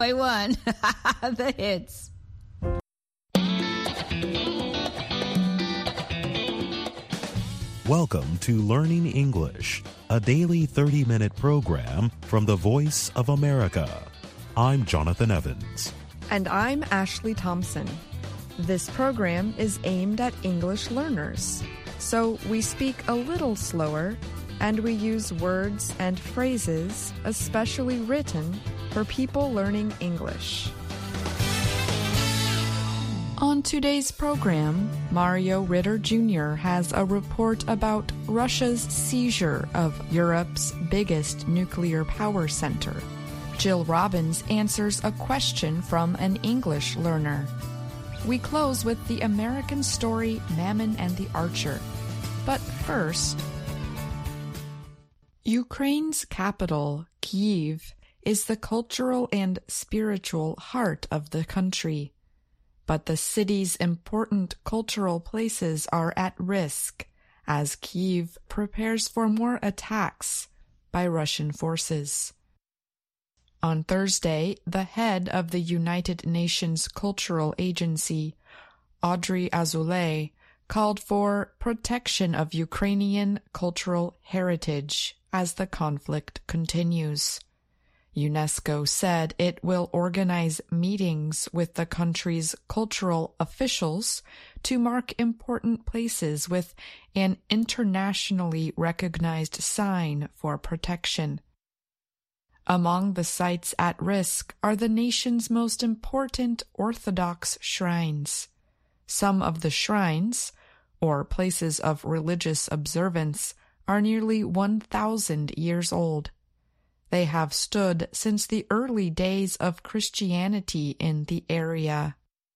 I won. The hits. Welcome to Learning English, a daily 30-minute program from the Voice of America. I'm Jonathan Evans. And I'm Ashley Thompson. This program is aimed at English learners, so we speak a little slower and we use words and phrases especially written for people learning English. On today's program, Mario Ritter Jr. has a report about Russia's seizure of Europe's biggest nuclear power center. Jill Robbins answers a question from an English learner. We close with the American story Mammon and the Archer. But first, Ukraine's capital, Kyiv, is the cultural and spiritual heart of the country. But the city's important cultural places are at risk as Kyiv prepares for more attacks by Russian forces. On Thursday, the head of the United Nations Cultural Agency, Audrey Azoulay, called for protection of Ukrainian cultural heritage as the conflict continues. UNESCO said it will organize meetings with the country's cultural officials to mark important places with an internationally recognized sign for protection. Among the sites at risk are the nation's most important Orthodox shrines. Some of the shrines, or places of religious observance, are nearly 1,000 years old. They have stood since the early days of Christianity in the area.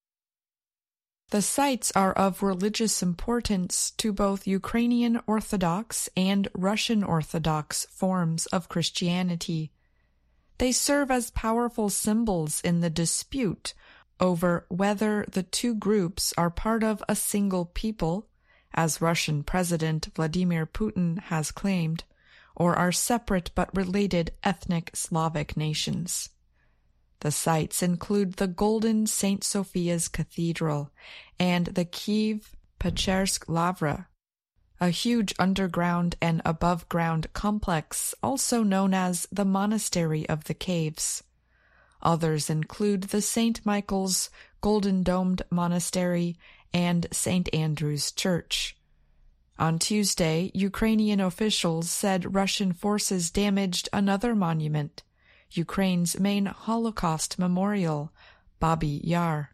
The sites are of religious importance to both Ukrainian Orthodox and Russian Orthodox forms of Christianity. They serve as powerful symbols in the dispute over whether the two groups are part of a single people, as Russian President Vladimir Putin has claimed, or are separate but related ethnic Slavic nations. The sites include the Golden St. Sophia's Cathedral and the Kyiv Pechersk Lavra, a huge underground and above-ground complex also known as the Monastery of the Caves. Others include the St. Michael's Golden-Domed Monastery and St. Andrew's Church. On Tuesday, Ukrainian officials said Russian forces damaged another monument, Ukraine's main Holocaust memorial, Babi Yar.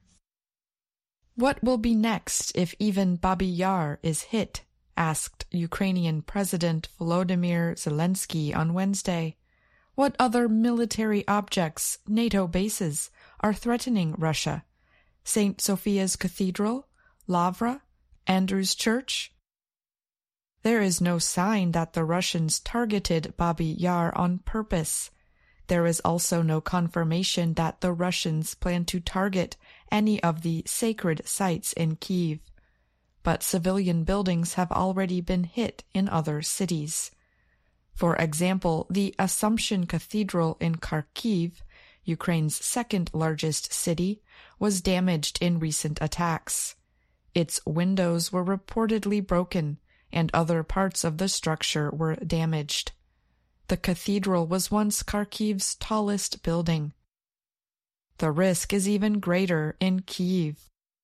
What will be next if even Babi Yar is hit? Asked Ukrainian President Volodymyr Zelensky on Wednesday. What other military objects, NATO bases, are threatening Russia? St. Sophia's Cathedral? Lavra? Andrew's Church? There is no sign that the Russians targeted Babi Yar on purpose. There is also no confirmation that the Russians plan to target any of the sacred sites in Kyiv. But civilian buildings have already been hit in other cities. For example, the Assumption Cathedral in Kharkiv, Ukraine's second-largest city, was damaged in recent attacks. Its windows were reportedly broken, and other parts of the structure were damaged. The cathedral was once Kharkiv's tallest building. The risk is even greater in Kyiv.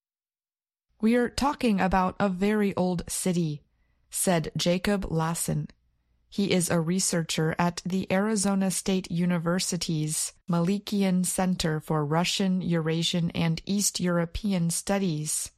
We are talking about a very old city, said Jacob Lassen. He is a researcher at the Arizona State University's Malikian Center for Russian, Eurasian, and East European Studies.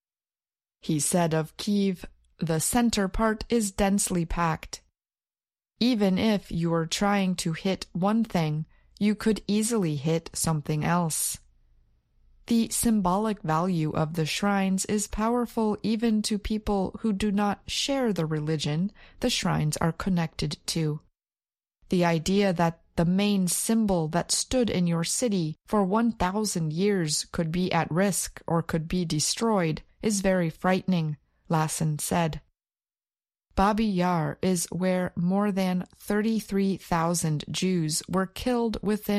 He said of Kyiv, the center part is densely packed. Even if you were trying to hit one thing, you could easily hit something else. The symbolic value of the shrines is powerful even to people who do not share the religion the shrines are connected to. The idea that the main symbol that stood in your city for 1,000 years could be at risk or could be destroyed is very frightening, Lassen said. Babi Yar is where more than 33,000 Jews were killed within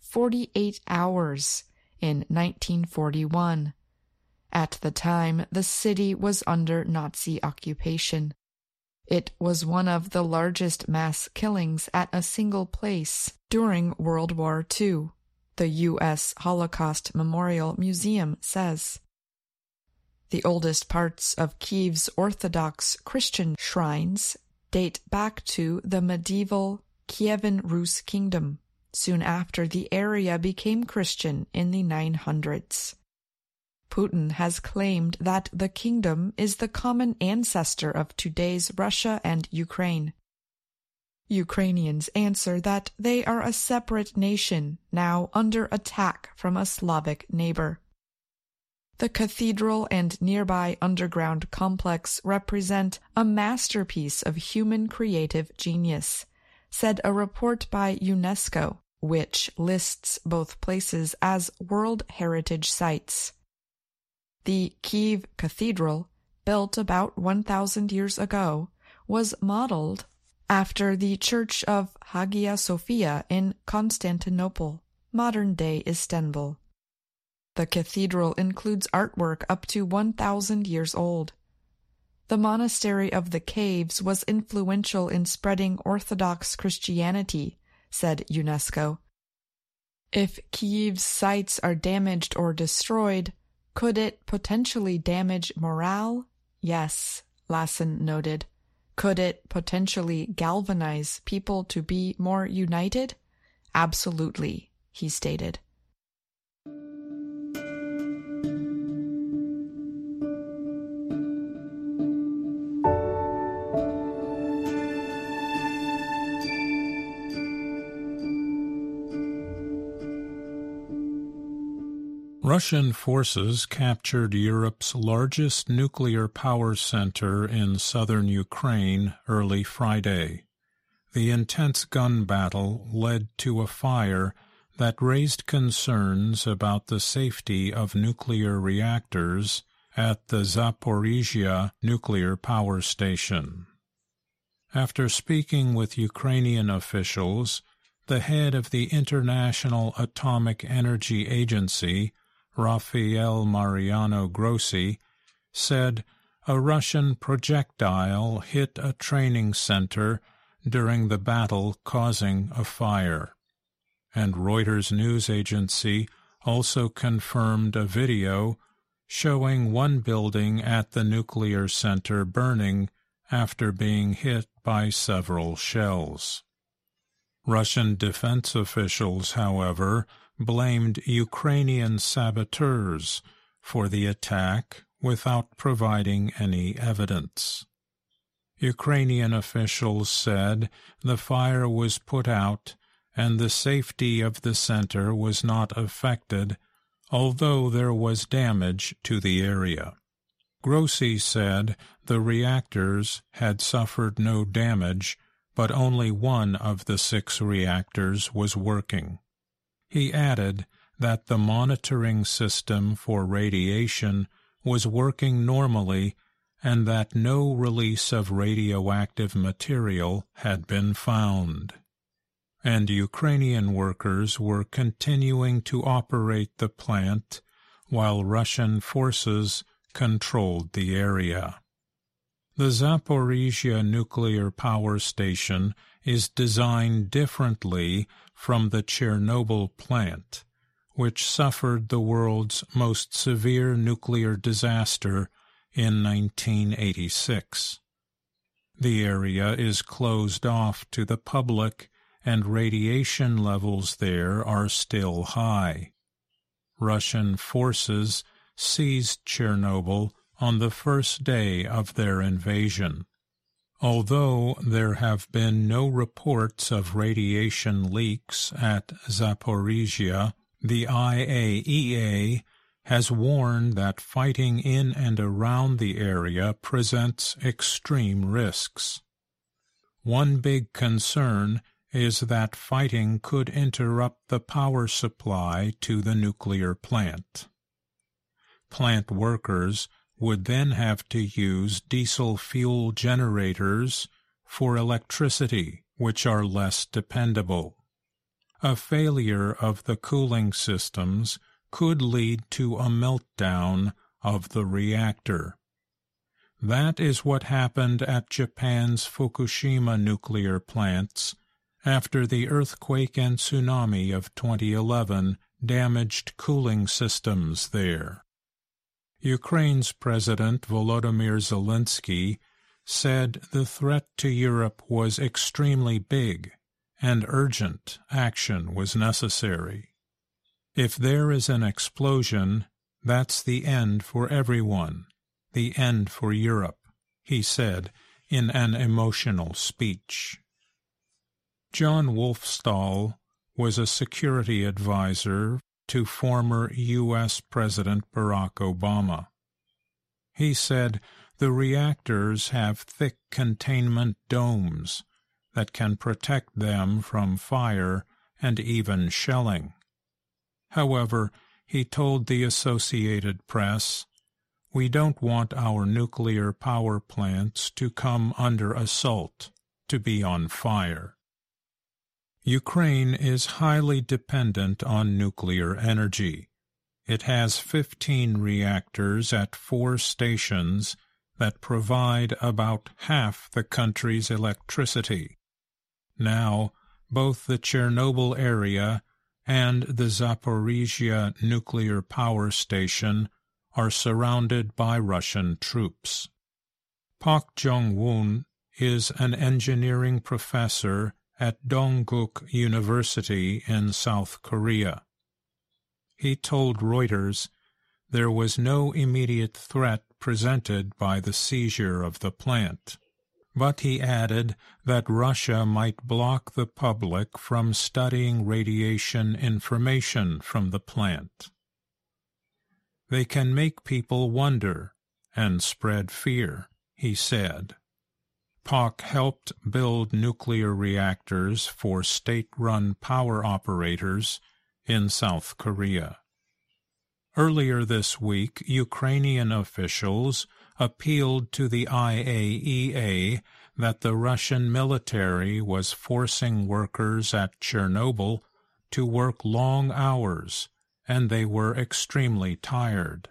48 hours in 1941. At the time, the city was under Nazi occupation. It was one of the largest mass killings at a single place during World War II, the U.S. Holocaust Memorial Museum says. The oldest parts of Kyiv's Orthodox Christian shrines date back to the medieval Kievan Rus kingdom, soon after the area became Christian in the 900s. Putin has claimed that the kingdom is the common ancestor of today's Russia and Ukraine. Ukrainians answer that they are a separate nation now under attack from a Slavic neighbor. The cathedral and nearby underground complex represent a masterpiece of human creative genius, said a report by UNESCO, which lists both places as World Heritage Sites. The Kyiv Cathedral, built about 1,000 years ago, was modeled after the Church of Hagia Sophia in Constantinople, modern-day Istanbul. The cathedral includes artwork up to 1,000 years old. The monastery of the caves was influential in spreading Orthodox Christianity, said UNESCO. If Kyiv's sites are damaged or destroyed, could it potentially damage morale? Yes, Lassen noted. Could it potentially galvanize people to be more united? Absolutely, he stated. Russian forces captured Europe's largest nuclear power center in southern Ukraine early Friday. The intense gun battle led to a fire that raised concerns about the safety of nuclear reactors at the Zaporizhzhia nuclear power station. After speaking with Ukrainian officials, the head of the International Atomic Energy Agency, Rafael Mariano Grossi, said a Russian projectile hit a training center during the battle, causing a fire. And Reuters news agency also confirmed a video showing one building at the nuclear center burning after being hit by several shells. Russian defense officials, however, blamed Ukrainian saboteurs for the attack without providing any evidence. Ukrainian officials said the fire was put out and the safety of the center was not affected, although there was damage to the area. Grossi said the reactors had suffered no damage, but only one of the 6 reactors was working. He added that the monitoring system for radiation was working normally and that no release of radioactive material had been found. And Ukrainian workers were continuing to operate the plant while Russian forces controlled the area. The Zaporizhzhia nuclear power station is designed differently from the Chernobyl plant, which suffered the world's most severe nuclear disaster in 1986. The area is closed off to the public, and radiation levels there are still high. Russian forces seized Chernobyl on the first day of their invasion. Although there have been no reports of radiation leaks at Zaporizhzhia, the IAEA has warned that fighting in and around the area presents extreme risks. One big concern is that fighting could interrupt the power supply to the nuclear plant. Plant workers would then have to use diesel fuel generators for electricity, which are less dependable. a failure of the cooling systems could lead to a meltdown of the reactor. That is what happened at Japan's Fukushima nuclear plants after the earthquake and tsunami of 2011 damaged cooling systems there. Ukraine's President Volodymyr Zelensky said the threat to Europe was extremely big and urgent action was necessary. If there is an explosion, that's the end for everyone, the end for Europe, he said in an emotional speech. John Wolfstall was a security advisor to former U.S. President Barack Obama. He said the reactors have thick containment domes that can protect them from fire and even shelling. However, he told the Associated Press, "We don't want our nuclear power plants to come under assault, to be on fire." Ukraine is highly dependent on nuclear energy. It has 15 reactors at 4 stations that provide about half the country's electricity. Now, both the Chernobyl area and the Zaporizhia nuclear power station are surrounded by Russian troops. Park Jong-woon is an engineering professor at Dongguk University in South Korea. He told Reuters there was no immediate threat presented by the seizure of the plant, but he added that Russia might block the public from studying radiation information from the plant. They can make people wonder and spread fear, he said. Park helped build nuclear reactors for state-run power operators in South Korea. Earlier this week, Ukrainian officials appealed to the IAEA that the Russian military was forcing workers at Chernobyl to work long hours, and they were extremely tired.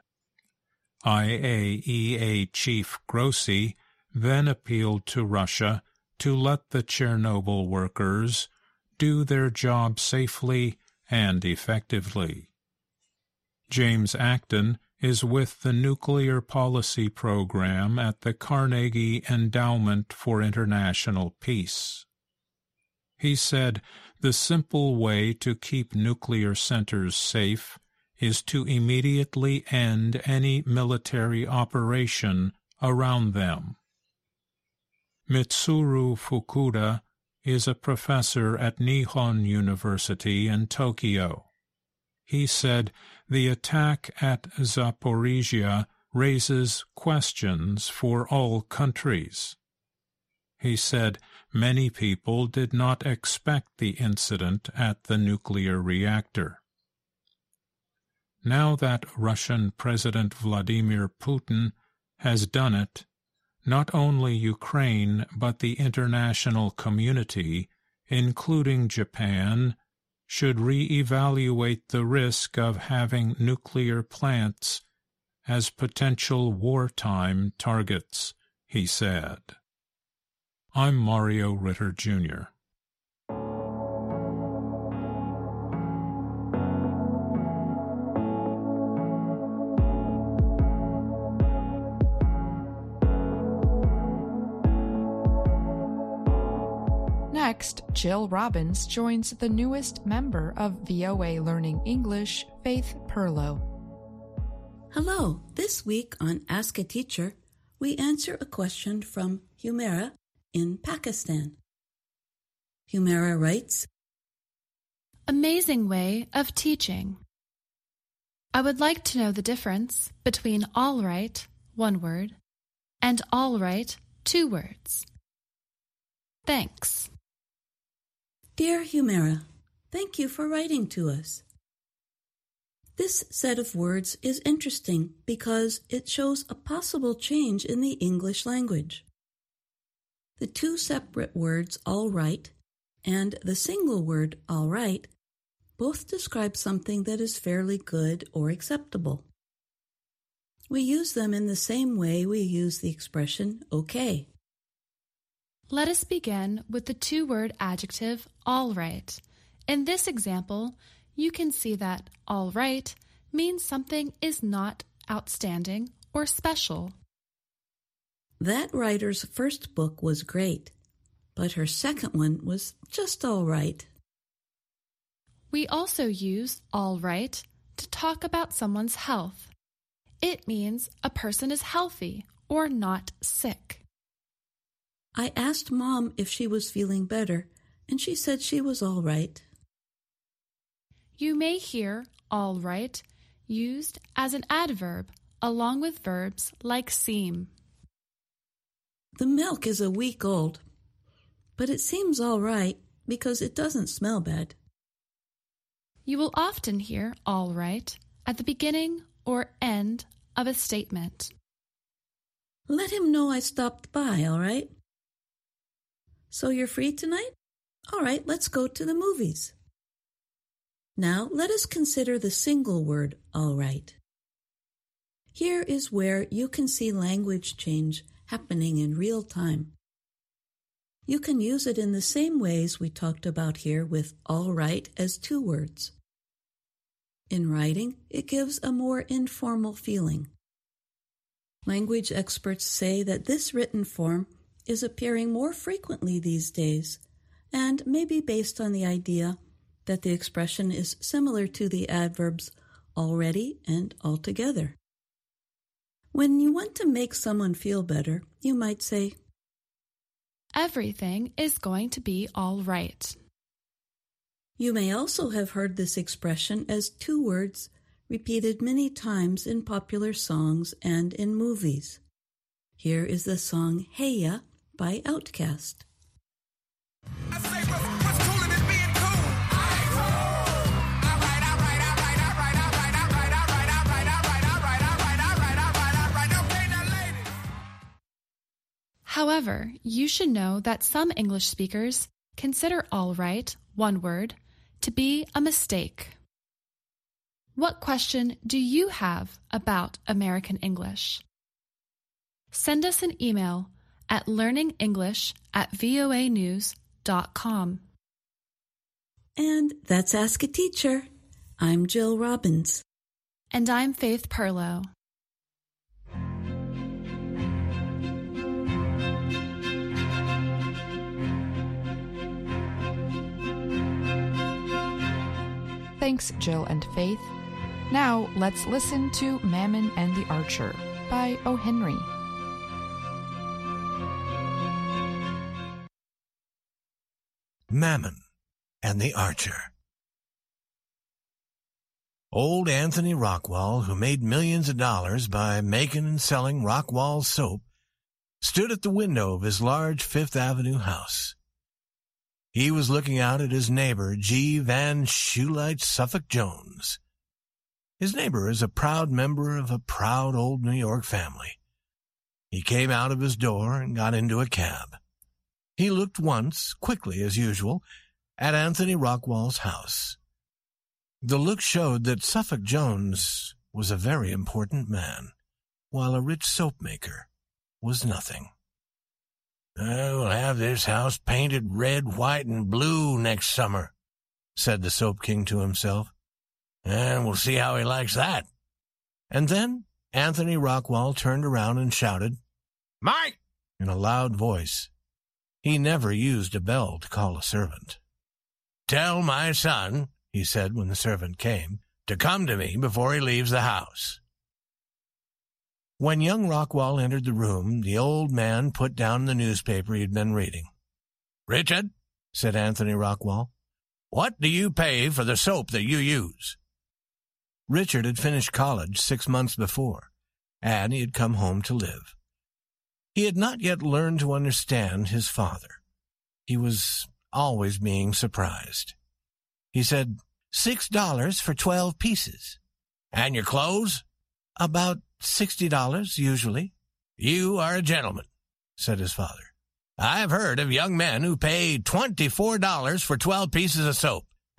IAEA Chief Grossi then appealed to Russia to let the Chernobyl workers do their job safely and effectively. James Acton is with the Nuclear Policy Program at the Carnegie Endowment for International Peace. He said the simple way to keep nuclear centers safe is to immediately end any military operation around them. Mitsuru Fukuda is a professor at Nihon University in Tokyo. He said the attack at Zaporizhia raises questions for all countries. He said many people did not expect the incident at the nuclear reactor. Now that Russian President Vladimir Putin has done it, not only Ukraine but the international community, including Japan, should re-evaluate the risk of having nuclear plants as potential wartime targets, he said. I'm Mario Ritter, Jr. Next, Jill Robbins joins the newest member of VOA Learning English, Faith Perlow. Hello. This week on Ask a Teacher, we answer a question from Humaira in Pakistan. Humaira writes, Amazing way of teaching. I would like to know the difference between all right, 1 word, and all right, 2 words. Thanks. Dear Humaira, thank you for writing to us. This set of words is interesting because it shows a possible change in the English language. The 2 separate words all right and the single word all right both describe something that is fairly good or acceptable. We use them in the same way we use the expression okay. Let us begin with the two-word adjective all right. In this example, you can see that all right means something is not outstanding or special. That writer's first book was great, but her second one was just all right. We also use all right to talk about someone's health. It means a person is healthy or not sick. I asked Mom if she was feeling better, and she said she was all right. You may hear all right used as an adverb along with verbs like seem. The milk is a week old, but it seems all right because it doesn't smell bad. You will often hear all right at the beginning or end of a statement. Let him know I stopped by, all right? So you're free tonight? All right, let's go to the movies. Now let us consider the single word all right. Here is where you can see language change happening in real time. You can use it in the same ways we talked about here with all right as two words. In writing, it gives a more informal feeling. Language experts say that this written form is appearing more frequently these days, and may be based on the idea that the expression is similar to the adverbs already and altogether. When you want to make someone feel better, you might say, Everything is going to be all right. You may also have heard this expression as two words repeated many times in popular songs and in movies. Here is the song Hey Ya by Outkast. However, you should know that some English speakers consider all right, one word, to be a mistake. What question do you have about American English? Send us an email at learningenglish@voanews.com. And that's Ask a Teacher. I'm Jill Robbins. And I'm Faith Perlow. Thanks, Jill and Faith. Now let's listen to Mammon and the Archer by O. Henry. Mammon and the Archer. Old Anthony Rockwall, who made millions of dollars by making and selling Rockwall soap, stood at the window of his large Fifth Avenue house. He was looking out at his neighbor, G. Van Shoelite Suffolk Jones. His neighbor is a proud member of a proud old New York family. He came out of his door and got into a cab. He looked once, quickly as usual, at Anthony Rockwall's house. The look showed that Suffolk Jones was a very important man, while a rich soap maker was nothing. "I will have this house painted red, white, and blue next summer," said the Soap King to himself. "And we'll see how he likes that." And then Anthony Rockwall turned around and shouted, "Mike!" in a loud voice. He never used a bell to call a servant. "Tell my son," he said when the servant came, "to come to me before he leaves the house." When young Rockwall entered the room, the old man put down the newspaper he had been reading. "Richard," said Anthony Rockwall, "what do you pay for the soap that you use?" Richard had finished college 6 months before, and he had come home to live. He had not yet learned to understand his father. He was always being surprised. He said, $6 for 12 pieces. "And your clothes?" "About $60, usually." "You are a gentleman," said his father. "I've heard of young men who pay $24 for 12 pieces of soap,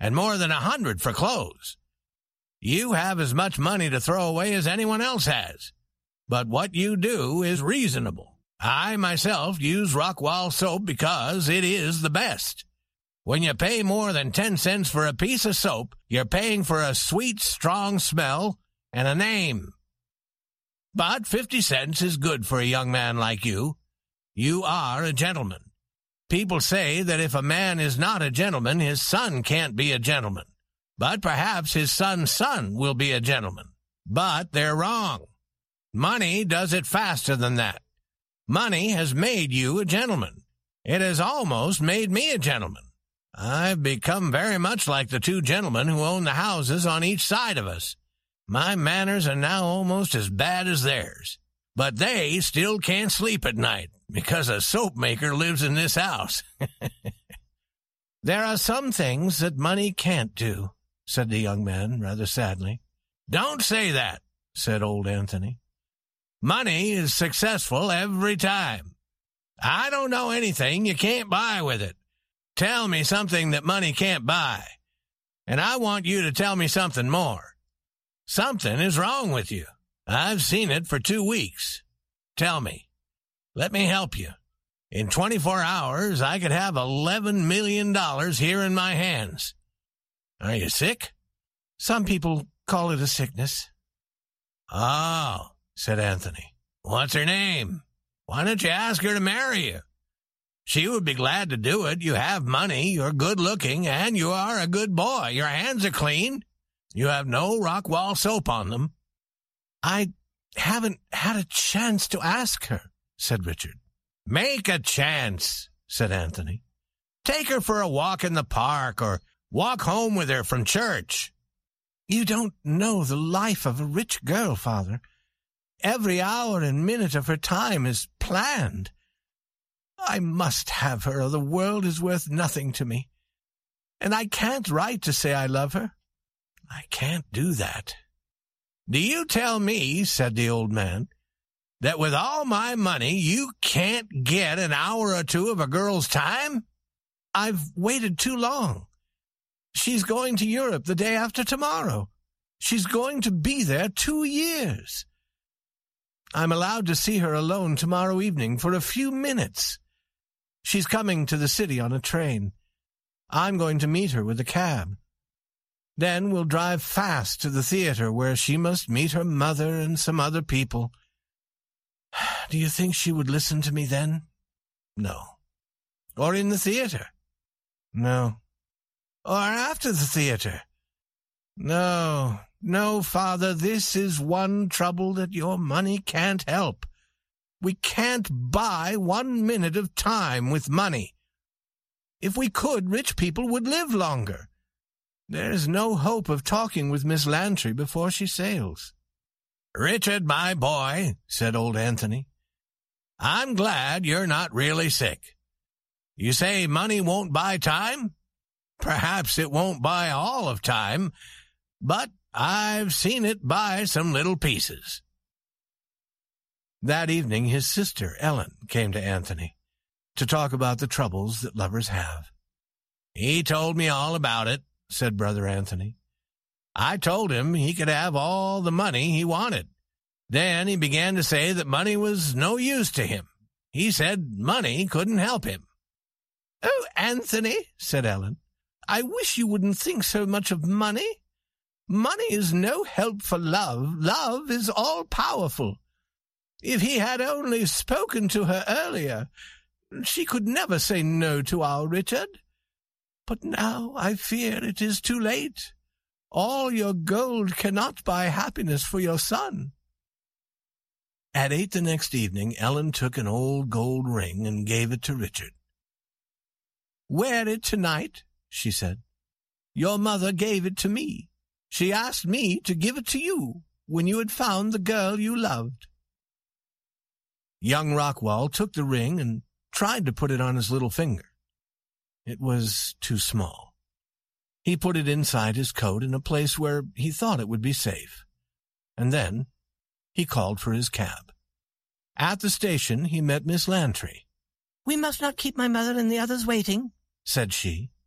and more than 100 for clothes. You have as much money to throw away as anyone else has. But what you do is reasonable. I myself use Rockwall soap because it is the best. When you pay more than 10 cents for a piece of soap, you're paying for a sweet, strong smell and a name. But 50 cents is good for a young man like you. You are a gentleman. People say that if a man is not a gentleman, his son can't be a gentleman. But perhaps his son's son will be a gentleman. But they're wrong. Money does it faster than that. Money has made you a gentleman. It has almost made me a gentleman. I've become very much like the two gentlemen who own the houses on each side of us. My manners are now almost as bad as theirs. But they still can't sleep at night because a soap maker lives in this house. There are some things that money can't do, said the young man rather sadly. Don't say that, said old Anthony. Money is successful every time. I don't know anything you can't buy with it. Tell me something that money can't buy, and I want you to tell me something more. Something is wrong with you. I've seen it for 2 weeks. Tell me. Let me help you. In 24 hours, I could have $11 million here in my hands. Are you sick? Some people call it a sickness. Oh, said Anthony. What's her name? Why don't you ask her to marry you? She would be glad to do it. You have money, you're good-looking, and you are a good boy. Your hands are clean. You have no Rockwall soap on them. I haven't had a chance to ask her, said Richard. Make a chance, said Anthony. Take her for a walk in the park or walk home with her from church. You don't know the life of a rich girl, Father. Every hour and minute of her time is planned. I must have her, or the world is worth nothing to me. And I can't write to say I love her. I can't do that. Do you tell me, said the old man, that with all my money you can't get an hour or two of a girl's time? I've waited too long. She's going to Europe the day after tomorrow. She's going to be there 2 years. I'm allowed to see her alone tomorrow evening for a few minutes. She's coming to the city on a train. I'm going to meet her with a cab. Then we'll drive fast to the theater where she must meet her mother and some other people. Do you think she would listen to me then? No. Or in the theater? No. Or after the theater? No, Father, this is one trouble that your money can't help. We can't buy 1 minute of time with money. If we could, rich people would live longer. There's no hope of talking with Miss Lantry before she sails. Richard, my boy, said old Anthony, I'm glad you're not really sick. You say money won't buy time? Perhaps it won't buy all of time, but I've seen it buy some little pieces. That evening his sister, Ellen, came to Anthony to talk about the troubles that lovers have. He told me all about it, said Brother Anthony. I told him he could have all the money he wanted. Then he began to say that money was no use to him. He said money couldn't help him. Oh, Anthony, said Ellen, I wish you wouldn't think so much of money. Money is no help for love. Love is all-powerful. If he had only spoken to her earlier, she could never say no to our Richard. But now I fear it is too late. All your gold cannot buy happiness for your son. At 8 the next evening, Ellen took an old gold ring and gave it to Richard. Wear it tonight, she said. Your mother gave it to me. She asked me to give it to you when you had found the girl you loved. Young Rockwall took the ring and tried to put it on his little finger. It was too small. He put it inside his coat in a place where he thought it would be safe. And then he called for his cab. At the station he met Miss Lantry. We must not keep my mother and the others waiting, said she.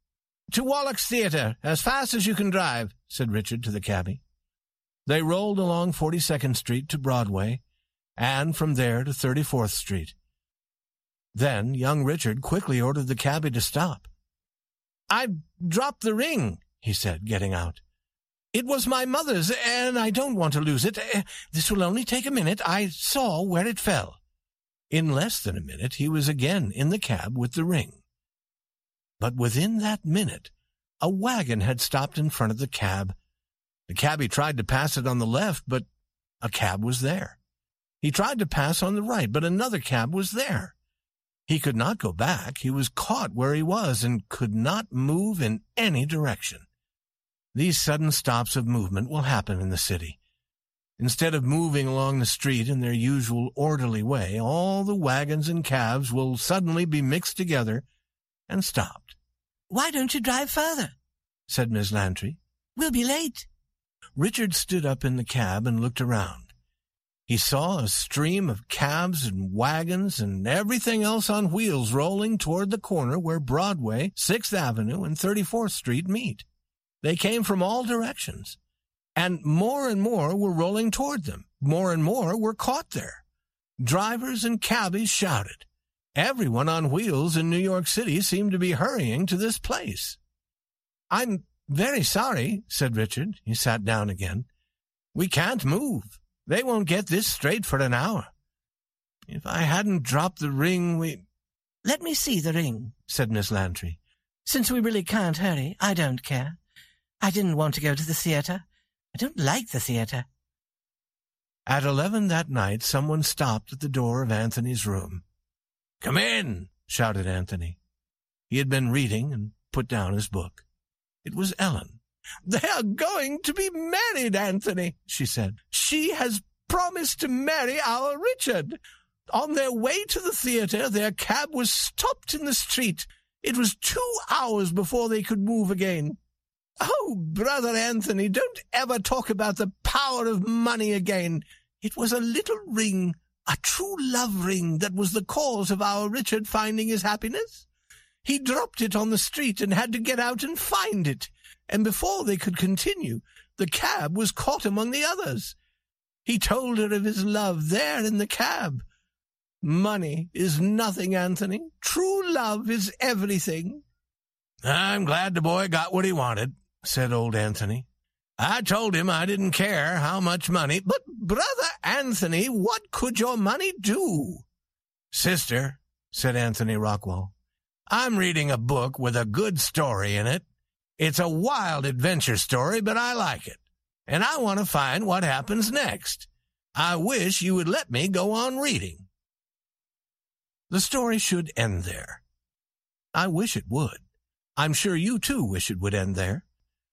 To Wallack's Theatre, as fast as you can drive, said Richard to the cabby. They rolled along 42nd Street to Broadway, and from there to 34th Street. Then young Richard quickly ordered the cabby to stop. "I've dropped the ring," he said, getting out. "It was my mother's, and I don't want to lose it. This will only take a minute. I saw where it fell." In less than a minute he was again in the cab with the ring. But within that minute, a wagon had stopped in front of the cab. The cabby tried to pass it on the left, but a cab was there. He tried to pass on the right, but another cab was there. He could not go back. He was caught where he was and could not move in any direction. These sudden stops of movement will happen in the city. Instead of moving along the street in their usual orderly way, all the wagons and cabs will suddenly be mixed together and stopped. "Why don't you drive further?" said Miss Lantry. "We'll be late." Richard stood up in the cab and looked around. He saw a stream of cabs and wagons and everything else on wheels rolling toward the corner where Broadway, 6th Avenue, and 34th Street meet. They came from all directions, and more were rolling toward them. More and more were caught there. Drivers and cabbies shouted. Everyone on wheels in New York City seemed to be hurrying to this place. "I'm very sorry," said Richard. He sat down again. "We can't move. They won't get this straight for an hour. If I hadn't dropped the ring, "Let me see the ring," said Miss Lantry. "Since we really can't hurry, I don't care. I didn't want to go to the theatre. I don't like the theatre." At 11 that night, someone stopped at the door of Anthony's room. "Come in," shouted Anthony. He had been reading and put down his book. It was Ellen. "They are going to be married, Anthony," she said. "She has promised to marry our Richard. On their way to the theatre, their cab was stopped in the street. It was 2 hours before they could move again. Oh, Brother Anthony, don't ever talk about the power of money again. It was a little ring, a true love ring, that was the cause of our Richard finding his happiness. He dropped it on the street and had to get out and find it. And before they could continue, the cab was caught among the others. He told her of his love there in the cab. Money is nothing, Anthony. True love is everything." "I'm glad the boy got what he wanted," said old Anthony. "I told him I didn't care how much money." "But, Brother Anthony, what could your money do?" "Sister," said Anthony Rockwell, "I'm reading a book with a good story in it. It's a wild adventure story, but I like it, and I want to find what happens next. I wish you would let me go on reading." The story should end there. I wish it would. I'm sure you too wish it would end there.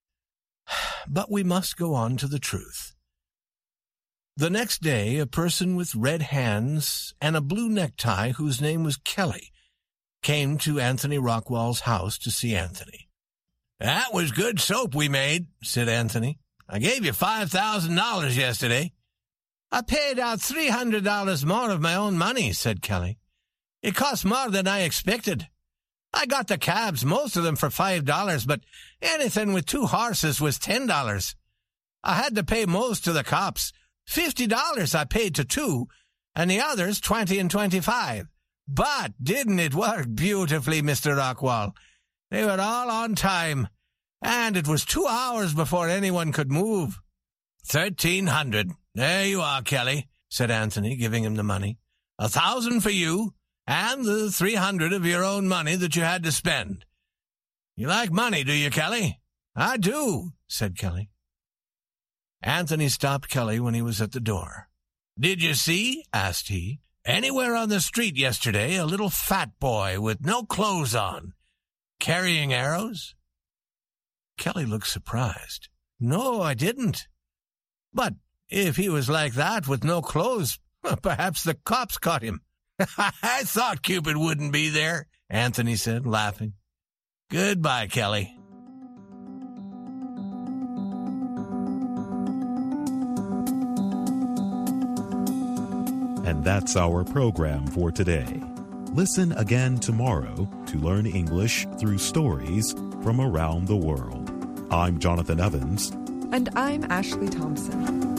But we must go on to the truth. The next day, a person with red hands and a blue necktie whose name was Kelly came to Anthony Rockwell's house to see Anthony. "That was good soap we made," said Anthony. "I gave you $5,000 yesterday." "I paid out $300 more of my own money," said Kelly. "It cost more than I expected. I got the cabs, most of them for $5, but anything with 2 horses was $10. I had to pay most to the cops. $50 I paid to 2, and the others $20 and $25. But didn't it work beautifully, Mr. Rockwell? They were all on time, and it was 2 hours before anyone could move." $1,300. There you are, Kelly," said Anthony, giving him the money. $1,000 for you, and the $300 of your own money that you had to spend. You like money, do you, Kelly?" "I do," said Kelly. Anthony stopped Kelly when he was at the door. "Did you see," asked he, "anywhere on the street yesterday a little fat boy with no clothes on, carrying arrows?" Kelly looked surprised. "No, I didn't." "But if he was like that with no clothes, perhaps the cops caught him." "I thought Cupid wouldn't be there," Anthony said, laughing. "Goodbye, Kelly." And that's our program for today. Listen again tomorrow to learn English through stories from around the world. I'm Jonathan Evans. And I'm Ashley Thompson.